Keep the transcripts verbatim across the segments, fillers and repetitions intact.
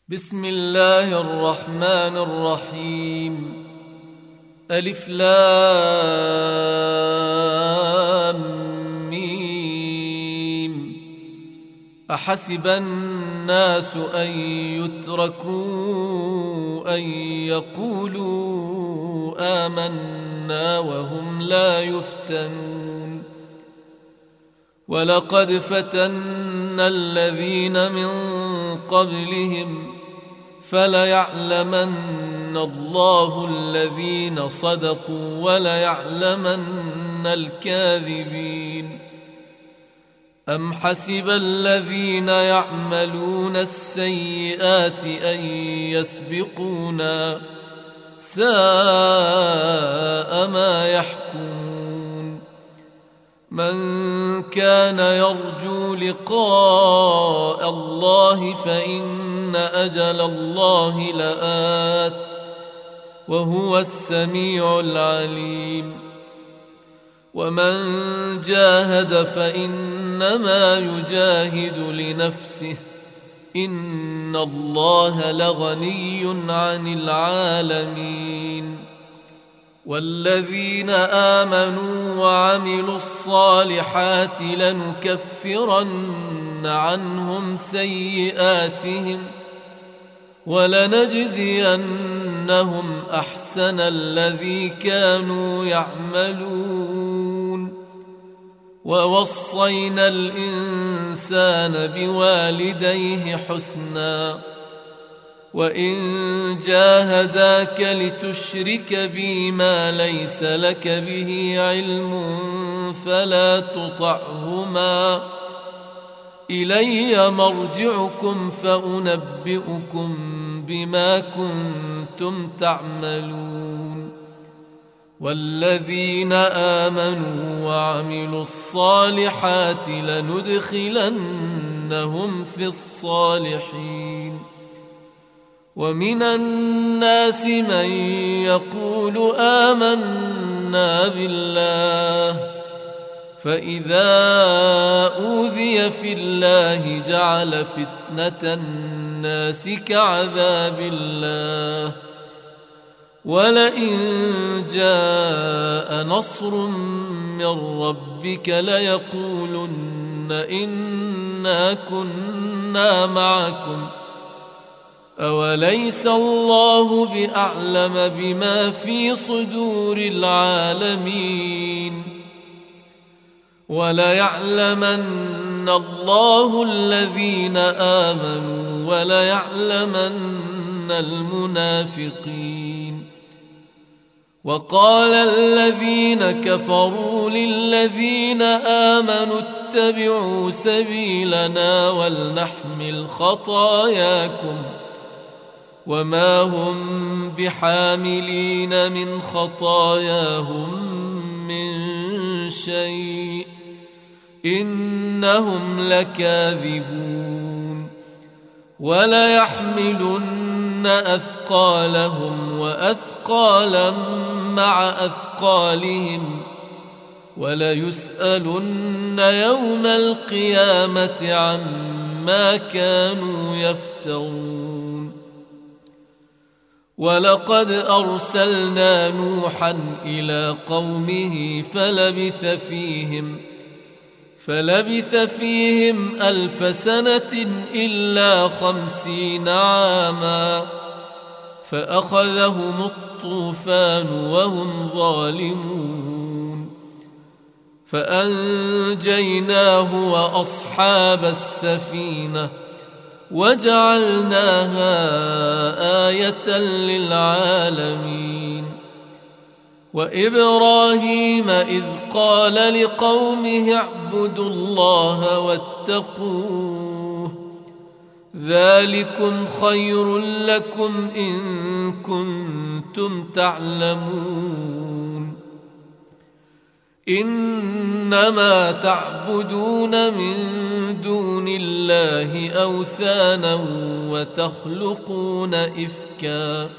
بسم الله الرحمن الرحيم. ألف لام ميم. أحسب الناس أن يتركوا أن يقولوا آمنا وهم لا يفتنون. ولقد فتنا الذين من قبلهم فليعلمن الله الذين صدقوا وليعلمن الكاذبين. أم حسب الذين يعملون السيئات أن يسبقونا ساء ما يحكمون. من كان يرجو لقاء الله فإن أجل الله لآت وهو السميع العليم. ومن جاهد فإنما يجاهد لنفسه إن الله لغني عن العالمين. والذين آمنوا وعملوا الصالحات لنكفرن عنهم سيئاتهم ولنجزينهم أحسن الذي كانوا يعملون. ووصينا الإنسان بوالديه حسنا وإن جاهداك لتشرك بي ما ليس لك به علم فلا تطعهما إلي مرجعكم فأنبئكم بما كنتم تعملون. والذين آمنوا وعملوا الصالحات لندخلنهم في الصالحين. ومن الناس من يقول آمنا بالله فإذا أوذي في الله جعل فتنة الناس كعذاب الله ولئن جاء نصر من ربك ليقولن إنا كنا معكم أوليس الله بأعلم بما في صدور العالمين. وليعلمن الله الذين آمنوا وليعلمن المنافقين. وقال الذين كفروا للذين آمنوا اتبعوا سبيلنا ولنحمل خطاياكم وما هم بحاملين من خطاياهم من شيء إنهم لكاذبون. وليحملن أثقالهم وأثقالا مع أثقالهم وليسألن يوم القيامة عما كانوا يفترون. ولقد أرسلنا نوحا إلى قومه فلبث فيهم فلبث فيهم ألف سنة إلا خمسين عاما فأخذهم الطوفان وهم ظالمون. فأنجيناه وأصحاب السفينة وجعلناها آية للعالمين. وإبراهيم إذ قال لقومه اعبدوا الله واتقوه ذلكم خير لكم إن كنتم تعلمون. إنما تعبدون من دون الله أوثانا وتخلقون إفكا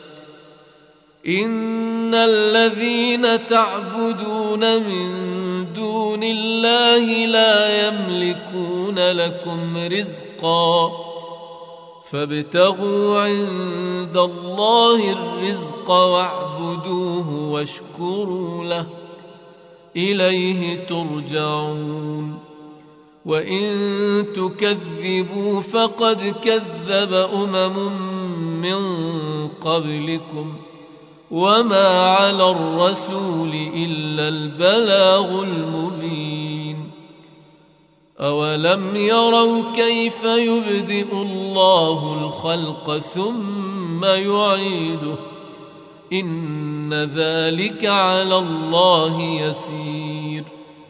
إن الذين تعبدون من دون الله لا يملكون لكم رزقا فابتغوا عند الله الرزق واعبدوه واشكروا له إليه ترجعون وإن تكذبوا فقد كذب أمم من قبلكم وما على الرسول إلا البلاغ المبين أولم يروا كيف يبدئ الله الخلق ثم يعيده إن ذلك على الله يسير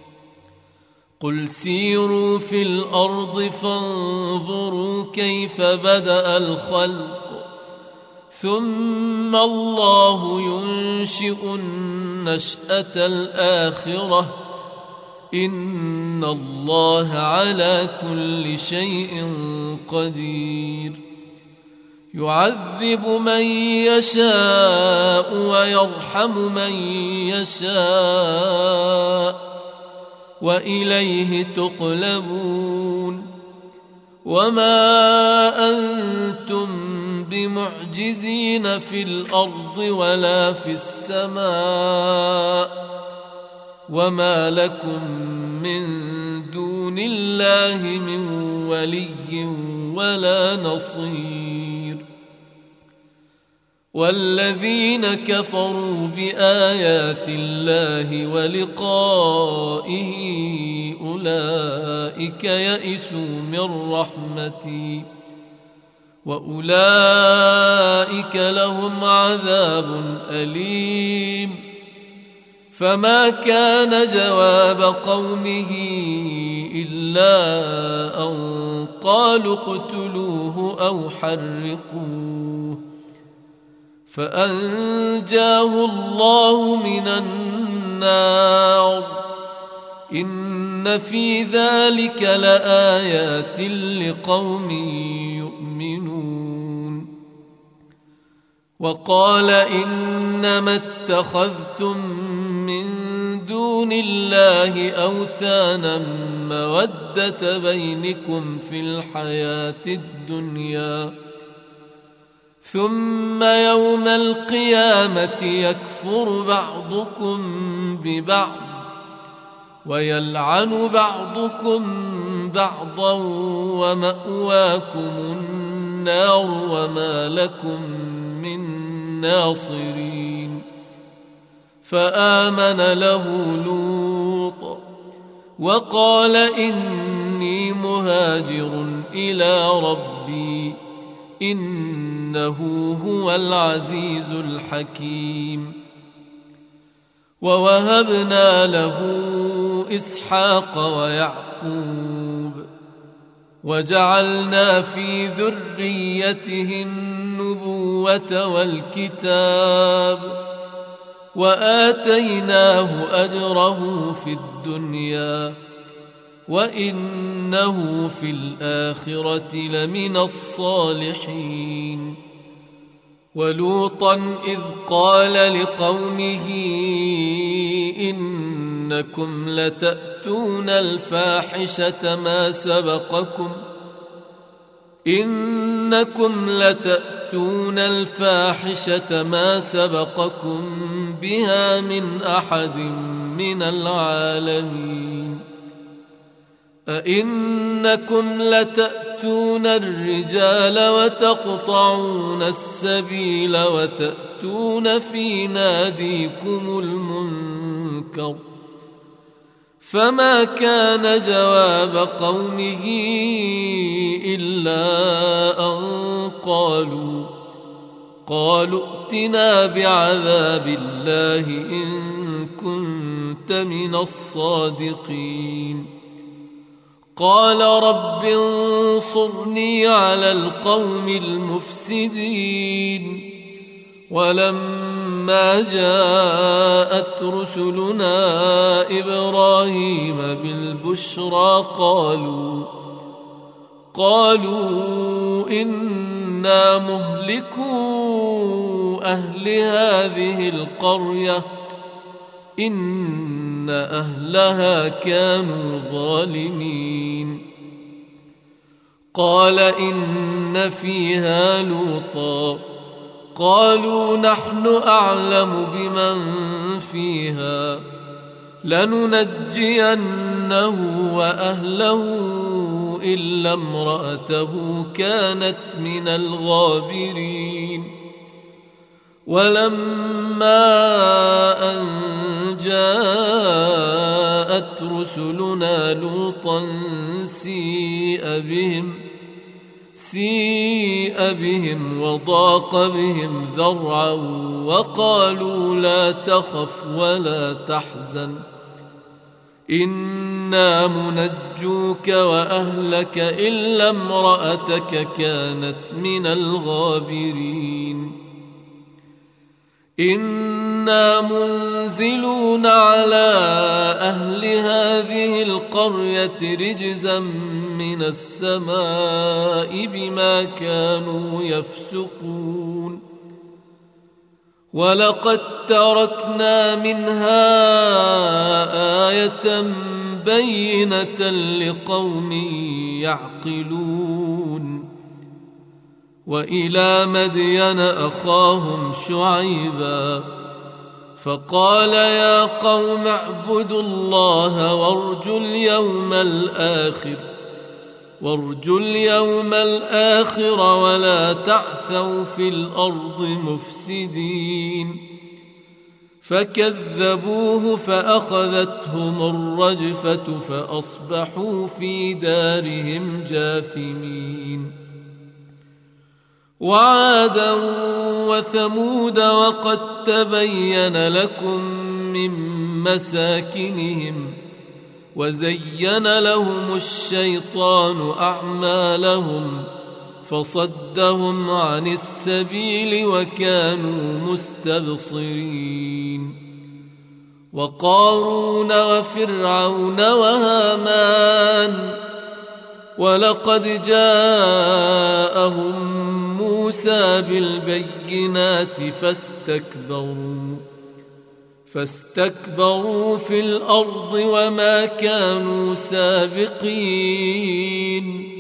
قل سيروا في الأرض فانظروا كيف بدأ الخلق ثم الله ينشئ النشأة الآخرة إن الله على كل شيء قدير يعذب من يشاء ويرحم من يشاء وإليه تقلبون وما أنتم بمعجزين في الأرض ولا في السماء وما لكم من دون الله من ولي ولا نصير والذين كفروا بآيات الله ولقائه أولئك يئسوا من رحمتي وأولئك لهم عذاب أليم فما كان جواب قومه إلا أن قالوا اقتلوه أو حرقوه فأنجاه الله من النار إن في ذلك لآيات لقوم يؤمنون وقال إنما اتخذتم من دون الله أوثانا مودة بينكم في الحياة الدنيا ثم يوم القيامة يكفر بعضكم ببعض ويلعن بعضكم بعضا ومأواكم النار وما لكم من ناصرين فآمن له لوط وقال إني مهاجر إلى ربي إنه هو العزيز الحكيم ووهبنا له إسحاق ويعقوب وجعلنا في ذريته النبوة والكتاب وآتيناه أجره في الدنيا وإنه في الآخرة لمن الصالحين ولوطا إذ قال لقومه إنكم لتأتون الفاحشة ما سبقكم إنكم لتأتون الفاحشة ما سبقكم بها من أحد من العالمين أئنكم لتأتون الرجال وتقطعون السبيل وتأتون في ناديكم المنكر فما كان جواب قومه إلا أن قالوا قالوا ائتنا بعذاب الله إن كنت من الصادقين قال رب انصرني على القوم المفسدين ولما جاءت رسلنا إبراهيم بالبشرى قالوا قالوا إنا مهلكو أهل هذه القرية إن أهلها كانوا ظالمين قال إن فيها لوطا قالوا نحن أعلم بمن فيها لننجينه وأهله إلا امرأته كانت من الغابرين ولما أن جاءت رسلنا لوطا سيء بهم سيء بهم وضاق بهم ذرعا وقالوا لا تخف ولا تحزن إنا منجوك وأهلك إلا امرأتك كانت من الغابرين إنا منزلون على أهل هذه القرية رجزا من السماء بما كانوا يفسقون ولقد تركنا منها آية بينة لقوم يعقلون وإلى مدين أخاهم شعيبا فقال يا قوم اعبدوا الله وارجوا اليوم الآخر وارجوا اليوم الآخر ولا تعثوا في الأرض مفسدين فكذبوه فأخذتهم الرجفة فأصبحوا في دارهم جاثمين وعادا وثمود وقد تبين لكم من مساكنهم وزين لهم الشيطان أعمالهم فصدهم عن السبيل وكانوا مستبصرين وقارون وفرعون وهامان ولقد جاءهم موسى بالبينات فاستكبروا فاستكبروا في الأرض وما كانوا سابقين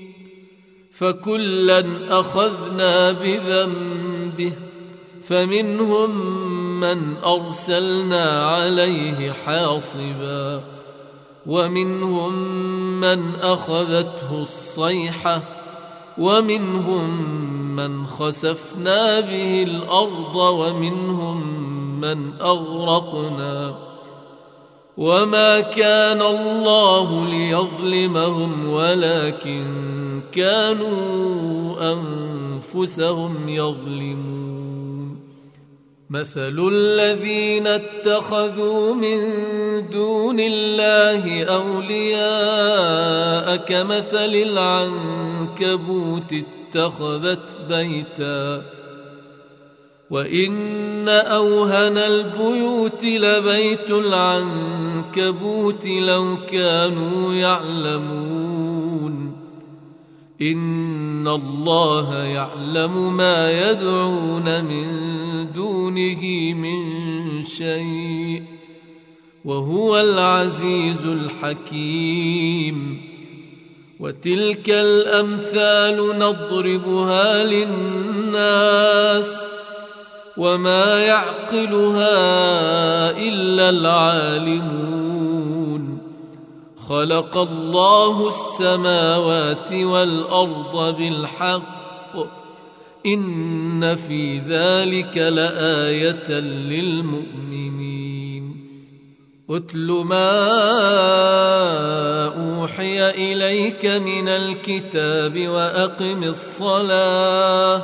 فكلا أخذنا بذنبه فمنهم من أرسلنا عليه حاصبا ومنهم من أخذته الصيحة ومنهم من خسفنا به الأرض ومنهم من أغرقنا وما كان الله ليظلمهم ولكن كانوا أنفسهم يظلمون مثل الذين اتخذوا من دون الله أولياء كمثل العنكبوت اتخذت بيتا وإن أوهن البيوت لبيت العنكبوت لو كانوا يعلمون إن الله يعلم ما يدعون من دونه من شيء وهو العزيز الحكيم وتلك الأمثال نضربها للناس وما يعقلها إلا العالمون خلق الله السماوات والأرض بالحق إن في ذلك لآية للمؤمنين أتل ما أوحي إليك من الكتاب وأقم الصلاة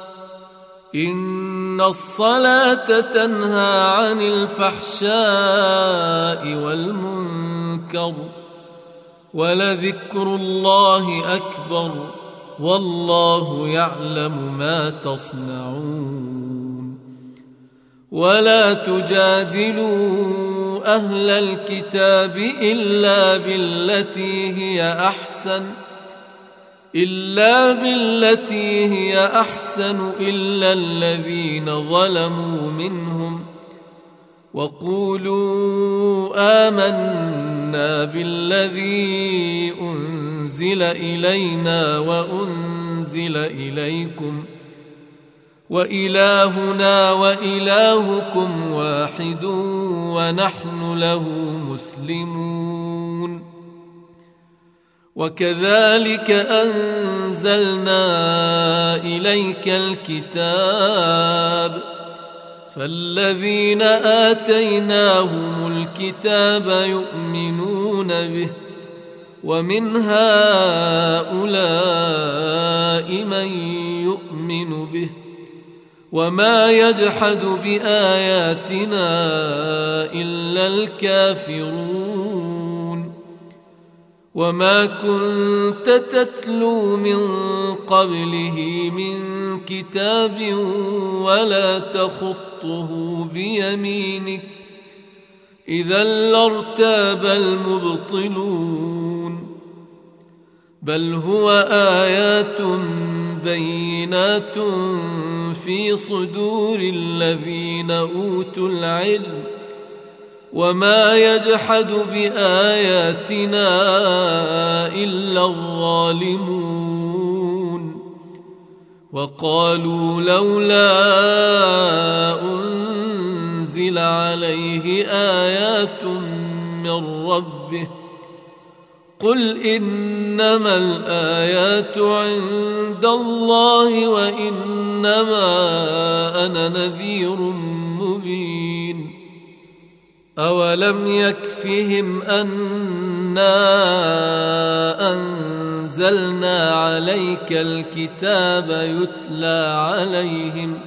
إن الصلاة تنهى عن الفحشاء والمنكر ولذكر الله أكبر والله يعلم ما تصنعون ولا تجادلوا أهل الكتاب إلا بالتي هي أحسن إلا بالتي هي أحسن إلا الذين ظلموا منهم وقولوا آمنا بالذي أنزل إلينا وأنزل إليكم وإلهنا وإلهكم واحد ونحن له مسلمون. وكذلك أنزلنا إليك الكتاب فالذين آتيناهم الكتاب يؤمنون به ومن هؤلاء من يؤمن به وما يجحد بآياتنا إلا الكافرون. وما كنت تتلو من قبله من كتاب ولا تخطه بيمينك إذا لارتاب المبطلون. بل هو آيات بينات في صدور الذين أوتوا العلم وما يجحد بآياتنا إلا الظالمون. وقالوا لولا أنزل عليه آيات من ربه قل إنما الآيات عند الله وإنما أنا نذير مبين. أولم يكفهم أنا أنزلنا عليك الكتاب يتلى عليهم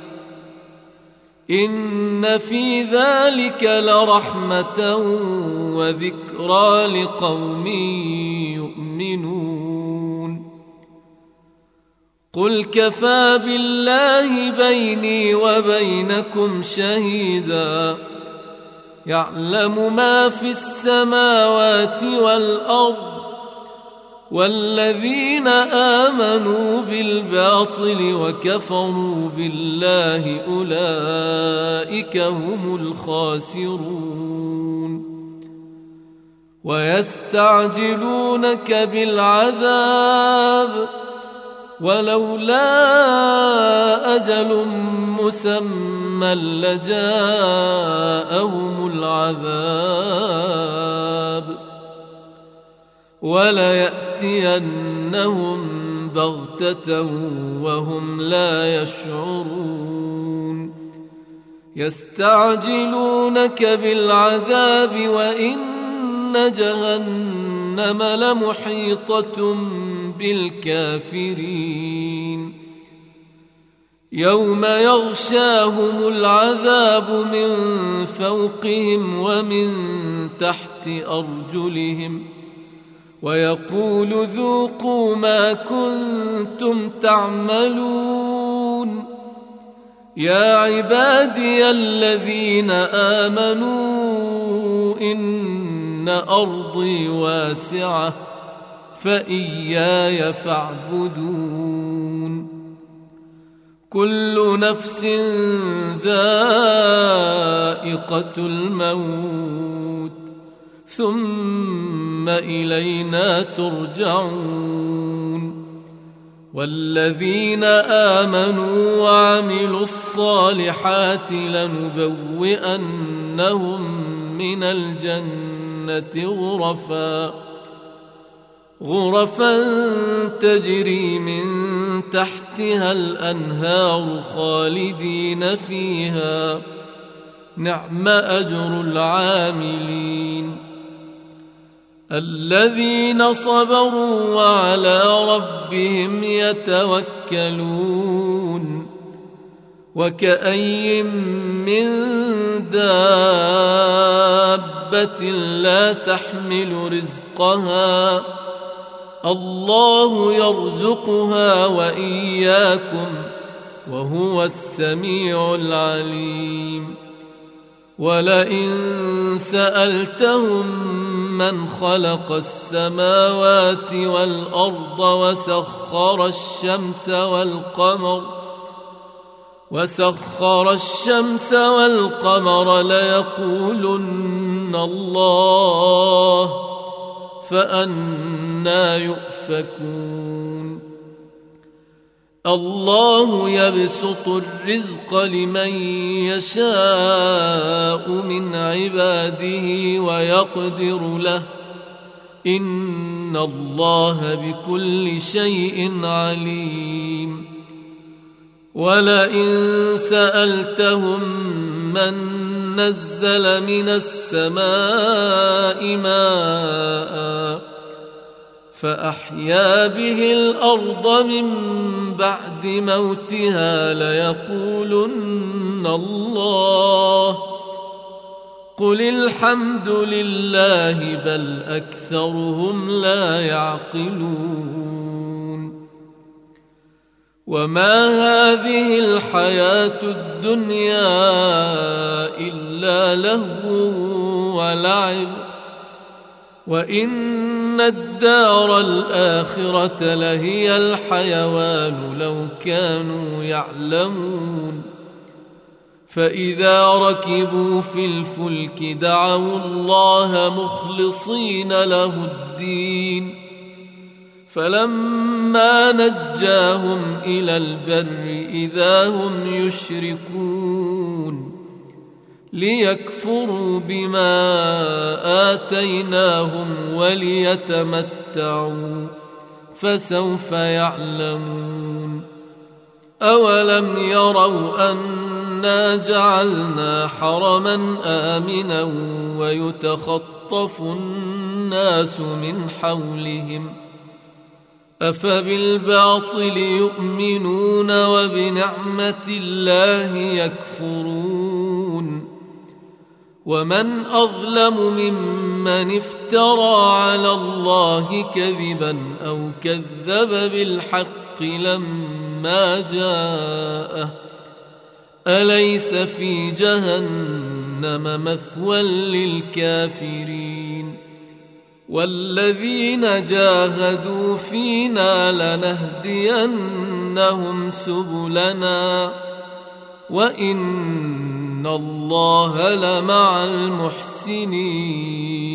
إن في ذلك لرحمة وذكرى لقوم يؤمنون. قل كفى بالله بيني وبينكم شهيدا يعلم ما في السماوات والأرض والذين آمنوا بالباطل وكفروا بالله أولئك هم الخاسرون. ويستعجلونك بالعذاب ولولا أجل مسمى لجاءهم العذاب وليأتينهم بغتة وهم لا يشعرون. يستعجلونك بالعذاب وإن جهنم لمحيطة بالكافرين. يوم يغشاهم العذاب من فوقهم ومن تحت أرجلهم ويقول ذوقوا ما كنتم تعملون. يا عبادي الذين آمنوا إن أرضي واسعة فإياي فاعبدون. كل نفس ذائقة الموت ثم إلينا ترجعون. والذين آمنوا وعملوا الصالحات لنبوئنهم من الجنة غرفا غرفا تجري من تحتها الأنهار خالدين فيها نعم أجر العاملين. الذين صبروا وعلى ربهم يتوكلون. وكأي من دابة لا تحمل رزقها الله يرزقها وإياكم وهو السميع العليم. ولئن سألتهم من خلق السماوات والأرض وسخر الشمس والقمر وسخر الشمس والقمر ليقولن الله فأنى يؤفكون الله يبسط الرزق لمن يشاء من عباده ويقدر له إن الله بكل شيء عليم ولئن سألتهم من نزل من السماء ماء فأحيا به الأرض من بعد موتها ليقولن الله قل الحمد لله بل أكثرهم لا يعقلون وما هذه الحياة الدنيا إلا لهو ولعب وإن الدار الآخرة لهي الحيوان لو كانوا يعلمون فإذا ركبوا في الفلك دعوا الله مخلصين له الدين فلما نجاهم إلى البر إذا هم يشركون ليكفروا بما آتيناهم وليتمتعوا فسوف يعلمون أولم يروا أنا جعلنا حرما آمنا ويتخطف الناس من حولهم أفبالباطل يؤمنون وبنعمة الله يكفرون ومن أظلم ممن افترى على الله كذبا أو كذب بالحق لما جاءه أليس في جهنم مثوى للكافرين والذين جاهدوا فينا لنهدينهم سبلنا وإن الله لمع المحسنين